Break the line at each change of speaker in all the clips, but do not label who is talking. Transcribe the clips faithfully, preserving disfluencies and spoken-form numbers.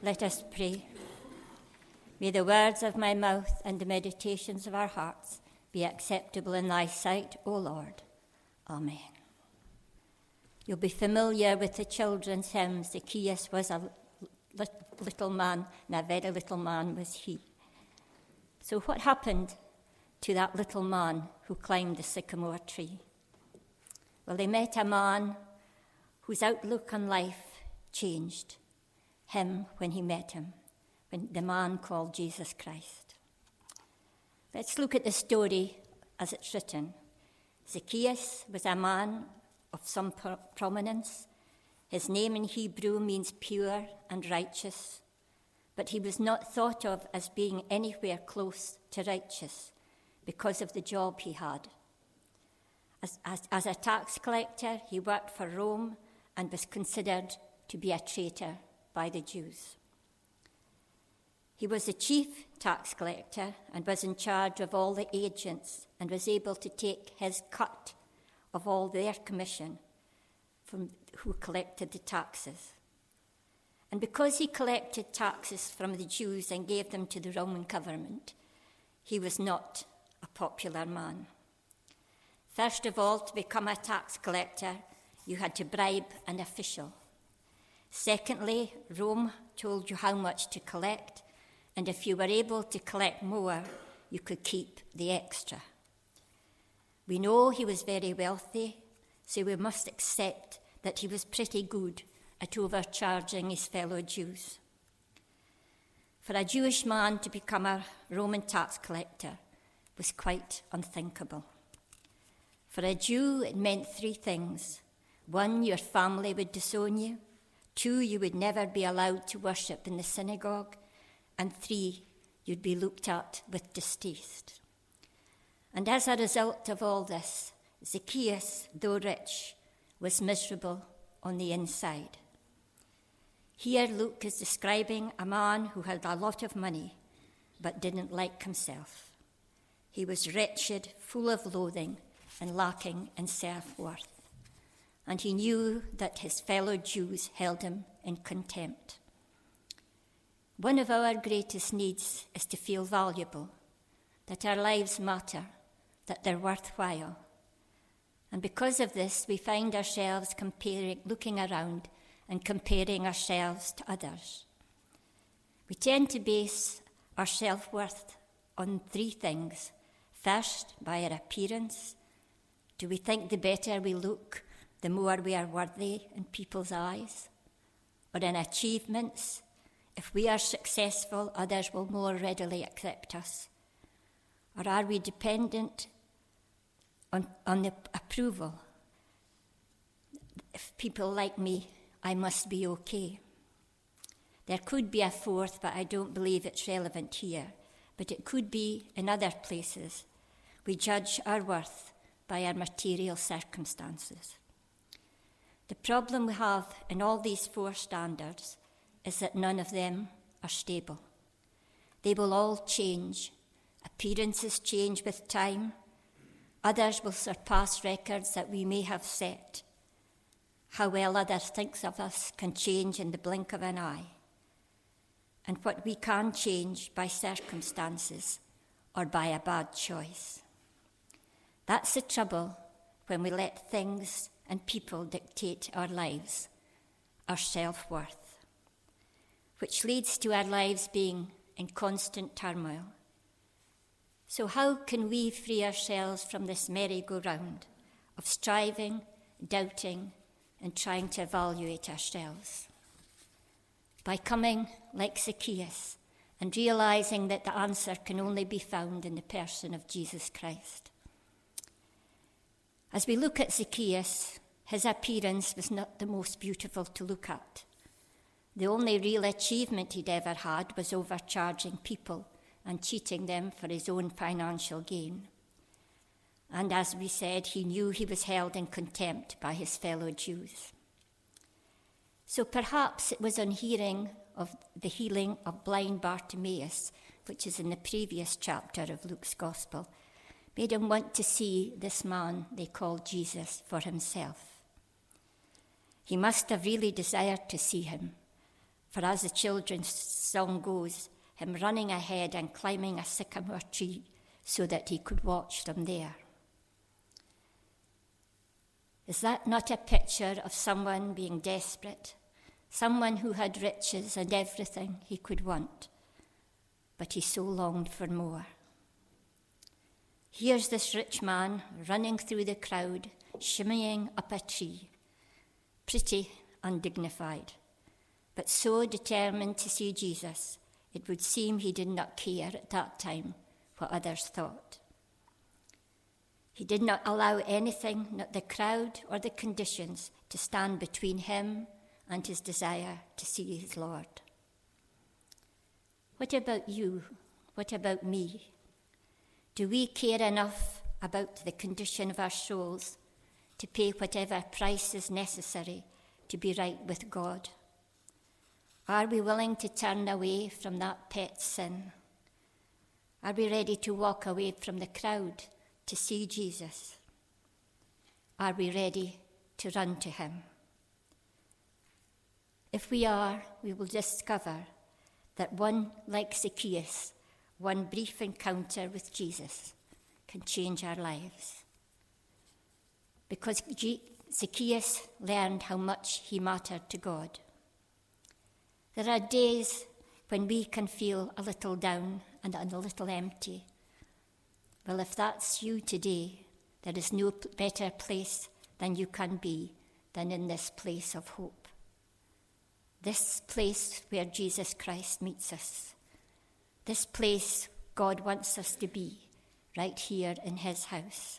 Let us pray. May the words of my mouth and the meditations of our hearts be acceptable in thy sight, O Lord. Amen. You'll be familiar with the children's hymn, Zacchaeus was a little man, and a very little man was he. So what happened to that little man who climbed the sycamore tree? Well, they met a man whose outlook on life changed him when he met him, when the man called Jesus Christ. Let's look at the story as it's written. Zacchaeus was a man of some prominence. His name in Hebrew means pure and righteous, but he was not thought of as being anywhere close to righteous because of the job he had. As, as, as a tax collector, he worked for Rome and was considered to be a traitor by the Jews. He was the chief tax collector and was in charge of all the agents and was able to take his cut of all their commission from who collected the taxes. And because he collected taxes from the Jews and gave them to the Roman government, he was not a popular man. First of all, to become a tax collector, you had to bribe an official. Secondly, Rome told you how much to collect, and if you were able to collect more, you could keep the extra. We know he was very wealthy, so we must accept that he was pretty good at overcharging his fellow Jews. For a Jewish man to become a Roman tax collector was quite unthinkable. For a Jew, it meant three things. One, your family would disown you. Two, you would never be allowed to worship in the synagogue. And three, you'd be looked at with distaste. And as a result of all this, Zacchaeus, though rich, was miserable on the inside. Here Luke is describing a man who had a lot of money, but didn't like himself. He was wretched, full of loathing, and lacking in self-worth. And he knew that his fellow Jews held him in contempt. One of our greatest needs is to feel valuable, that our lives matter, that they're worthwhile. And because of this, we find ourselves comparing, looking around and comparing ourselves to others. We tend to base our self-worth on three things. First, by our appearance. Do we think the better we look, the more we are worthy in people's eyes? Or in achievements? If we are successful, others will more readily accept us. Or are we dependent on, on the approval? If people like me, I must be okay. There could be a fourth, but I don't believe it's relevant here. But it could be in other places. We judge our worth by our material circumstances. The problem we have in all these four standards is that none of them are stable. They will all change. Appearances change with time. Others will surpass records that we may have set. How well others think of us can change in the blink of an eye. And what we can change by circumstances or by a bad choice. That's the trouble when we let things and people dictate our lives, our self-worth, which leads to our lives being in constant turmoil. So how can we free ourselves from this merry-go-round of striving, doubting, and trying to evaluate ourselves? By coming like Zacchaeus and realizing that the answer can only be found in the person of Jesus Christ. As we look at Zacchaeus, his appearance was not the most beautiful to look at. The only real achievement he'd ever had was overcharging people and cheating them for his own financial gain. And as we said, he knew he was held in contempt by his fellow Jews. So perhaps it was on hearing of the healing of blind Bartimaeus, which is in the previous chapter of Luke's Gospel, made him want to see this man they called Jesus for himself. He must have really desired to see him, For as the children's song goes, him running ahead and climbing a sycamore tree so that he could watch them there. Is that not a picture of someone being desperate, someone who had riches and everything he could want, but he so longed for more? Here's this rich man running through the crowd, shimmying up a tree, pretty undignified, but so determined to see Jesus, it would seem he did not care at that time what others thought. He did not allow anything, not the crowd or the conditions, to stand between him and his desire to see his Lord. What about you? What about me? Do we care enough about the condition of our souls to pay whatever price is necessary to be right with God? Are we willing to turn away from that pet sin? Are we ready to walk away from the crowd to see Jesus? Are we ready to run to him? If we are, we will discover that one like Zacchaeus, one brief encounter with Jesus, can change our lives. Because Zacchaeus learned how much he mattered to God. There are days when we can feel a little down and a little empty. Well, if that's you today, there is no better place than you can be than in this place of hope. This place where Jesus Christ meets us. This place God wants us to be, right here in his house.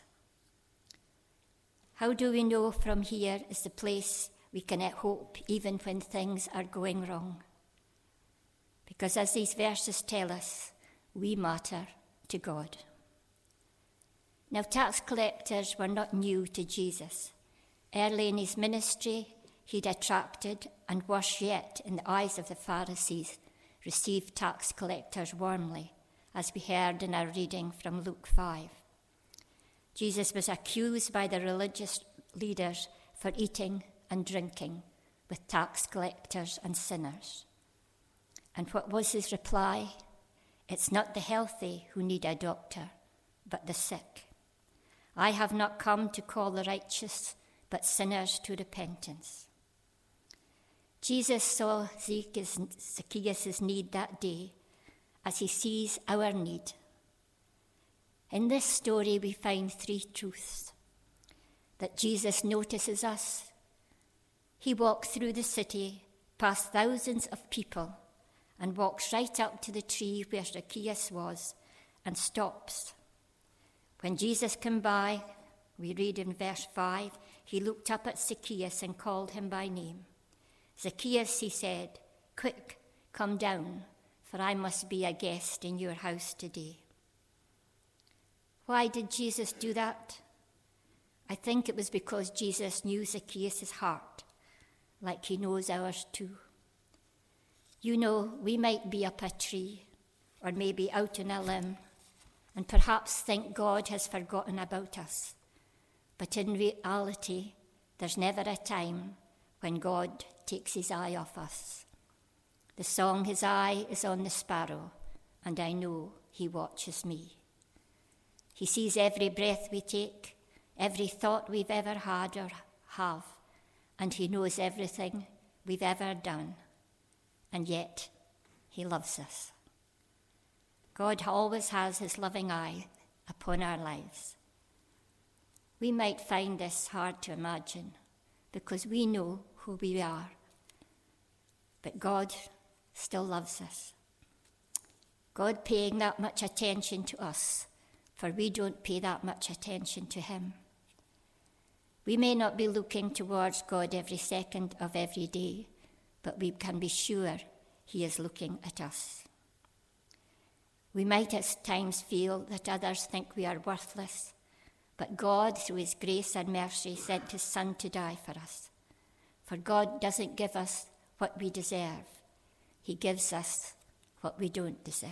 How do we know from here is the place we can have hope even when things are going wrong? Because as these verses tell us, we matter to God. Now, tax collectors were not new to Jesus. Early in his ministry, he'd attracted, and worse yet, in the eyes of the Pharisees, received tax collectors warmly, as we heard in our reading from Luke five. Jesus was accused by the religious leaders for eating and drinking with tax collectors and sinners. And what was his reply? It's not the healthy who need a doctor, but the sick. I have not come to call the righteous, but sinners to repentance. Jesus saw Zacchaeus' need that day as he sees our need. In this story, we find three truths. That Jesus notices us. He walked through the city, past thousands of people, and walks right up to the tree where Zacchaeus was and stops. When Jesus came by, we read in verse five, he looked up at Zacchaeus and called him by name. Zacchaeus, he said, quick, come down, for I must be a guest in your house today. Why did Jesus do that? I think it was because Jesus knew Zacchaeus' heart, like he knows ours too. You know, we might be up a tree, or maybe out on a limb, and perhaps think God has forgotten about us. But in reality, there's never a time when God takes his eye off us. The song, his eye is on the sparrow, and I know he watches me. He sees every breath we take, every thought we've ever had or have, and he knows everything we've ever done, and yet he loves us. God always has his loving eye upon our lives. We might find this hard to imagine because we know who we are, but God still loves us. God paying that much attention to us, for we don't pay that much attention to him. We may not be looking towards God every second of every day, but we can be sure he is looking at us. We might at times feel that others think we are worthless, but God, through his grace and mercy, sent his Son to die for us. For God doesn't give us what we deserve. He gives us what we don't deserve.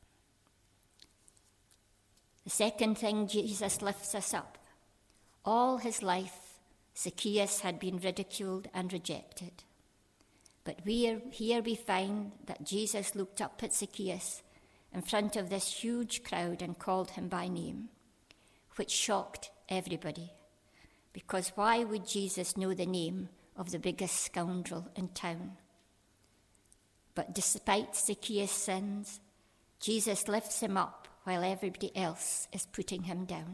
The second thing, Jesus lifts us up. All his life, Zacchaeus had been ridiculed and rejected. But we are, here we find that Jesus looked up at Zacchaeus in front of this huge crowd and called him by name, which shocked everybody. Because why would Jesus know the name of the biggest scoundrel in town? But despite Zacchaeus' sins, Jesus lifts him up while everybody else is putting him down.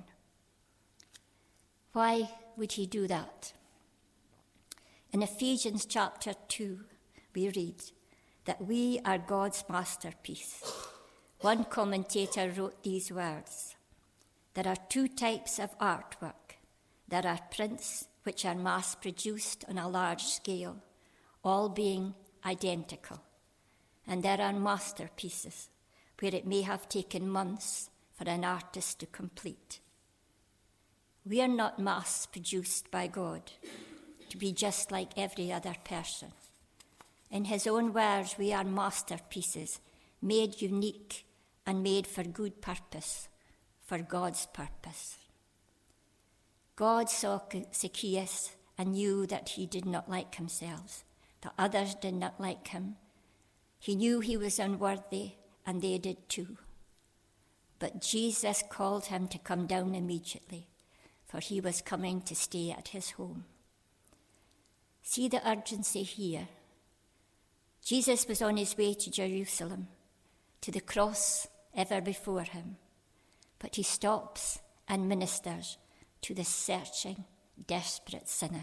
Why would he do that? In Ephesians chapter two, we read that we are God's masterpiece. One commentator wrote these words: there are two types of artwork. There are prints which are mass-produced on a large scale, all being identical. And there are masterpieces where it may have taken months for an artist to complete. We are not mass-produced by God to be just like every other person. In his own words, we are masterpieces, made unique and made for good purpose, for God's purpose. God saw Zacchaeus and knew that he did not like himself, that others did not like him. He knew he was unworthy, and they did too. But Jesus called him to come down immediately, for he was coming to stay at his home. See the urgency here. Jesus was on his way to Jerusalem, to the cross ever before him, but he stops and ministers to the searching, desperate sinner.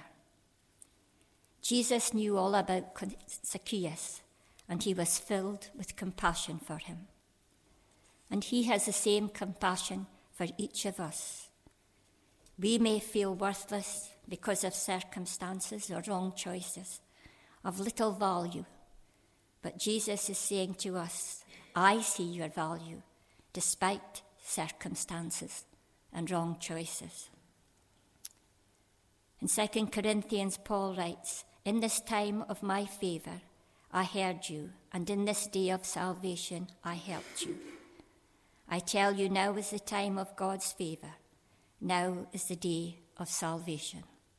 Jesus knew all about Zacchaeus, and he was filled with compassion for him. And he has the same compassion for each of us. We may feel worthless because of circumstances or wrong choices, of little value. But Jesus is saying to us, I see your value despite circumstances and wrong choices. In Second Corinthians, Paul writes, in this time of my favour, I heard you, and in this day of salvation, I helped you. I tell you, now is the time of God's favour. Now is the day of salvation.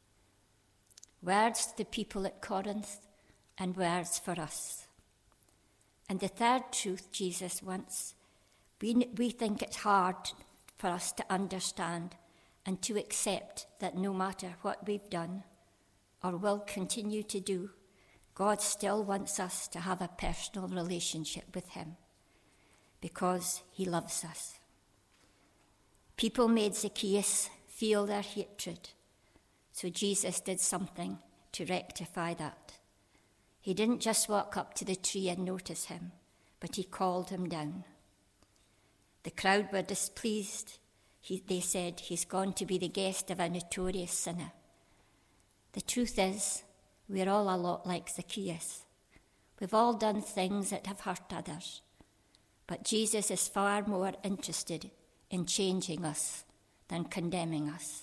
Words to the people at Corinth and words for us. And the third truth Jesus wants, we, we think it's hard for us to understand and to accept that no matter what we've done or will continue to do, God still wants us to have a personal relationship with him because he loves us. People made Zacchaeus feel their hatred, so Jesus did something to rectify that. He didn't just walk up to the tree and notice him, but he called him down. The crowd were displeased. He, they said, he's gone to be the guest of a notorious sinner. The truth is, we're all a lot like Zacchaeus. We've all done things that have hurt others, but Jesus is far more interested in changing us than condemning us.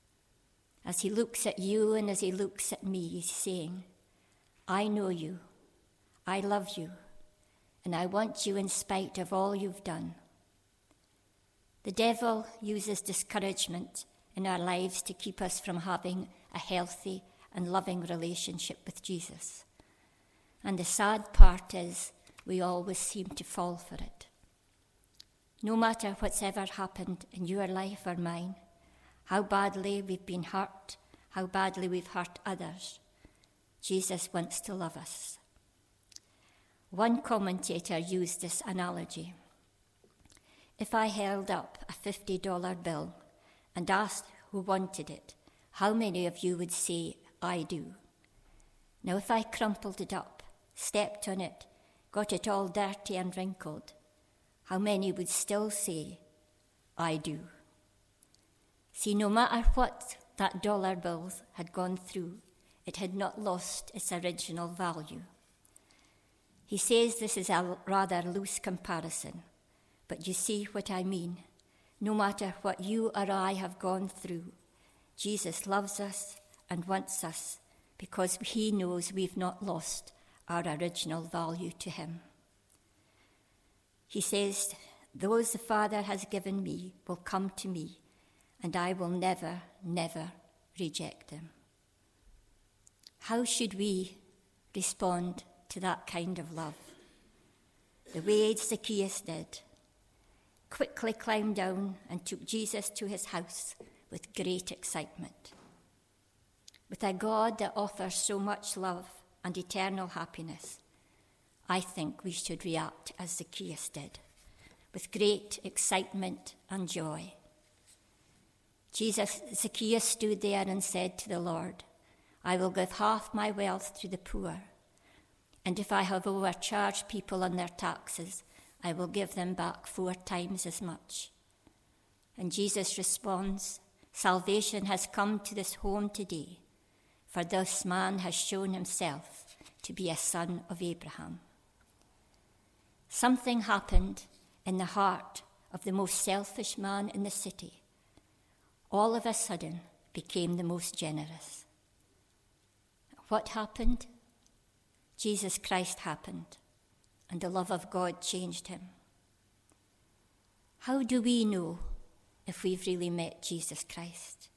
As he looks at you and as he looks at me, he's saying, I know you, I love you, and I want you in spite of all you've done. The devil uses discouragement in our lives to keep us from having a healthy and loving relationship with Jesus. And the sad part is we always seem to fall for it. No matter what's ever happened in your life or mine, how badly we've been hurt, how badly we've hurt others, Jesus wants to love us. One commentator used this analogy. If I held up a fifty dollar bill and asked who wanted it, how many of you would say, I do? Now, if I crumpled it up, stepped on it, got it all dirty and wrinkled, how many would still say, I do? See, no matter what that dollar bill had gone through, it had not lost its original value. He says this is a rather loose comparison, but you see what I mean. No matter what you or I have gone through, Jesus loves us and wants us because he knows we've not lost our original value to him. He says, those the Father has given me will come to me, and I will never, never reject them. How should we respond to that kind of love. The way Zacchaeus did, quickly climbed down and took Jesus to his house with great excitement. With a God that offers so much love and eternal happiness, I think we should react as Zacchaeus did, with great excitement and joy. Jesus, Zacchaeus stood there and said to the Lord, I will give half my wealth to the poor, and if I have overcharged people on their taxes, I will give them back four times as much. And Jesus responds, salvation has come to this home today, for this man has shown himself to be a son of Abraham. Something happened in the heart of the most selfish man in the city. All of a sudden became the most generous. What happened? Jesus Christ happened, and the love of God changed him. How do we know if we've really met Jesus Christ?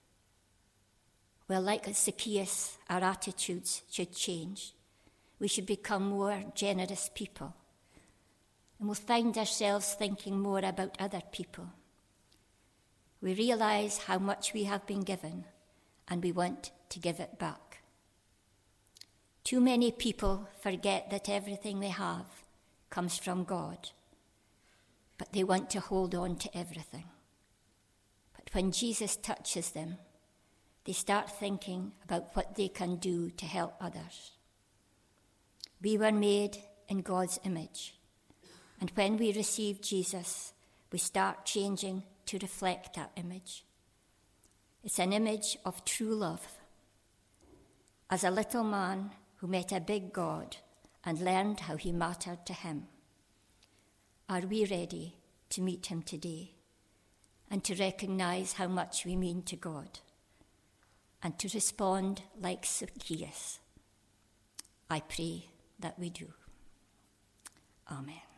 Well, like Zacchaeus, our attitudes should change. We should become more generous people, and we'll find ourselves thinking more about other people. We realize how much we have been given, and we want to give it back. Too many people forget that everything they have comes from God, but they want to hold on to everything. But when Jesus touches them, they start thinking about what they can do to help others. We were made in God's image, and when we receive Jesus, we start changing to reflect that image. It's an image of true love. As a little man who met a big God and learned how he mattered to him, are we ready to meet him today and to recognize how much we mean to God and to respond like Zacchaeus? I pray that we do. Amen.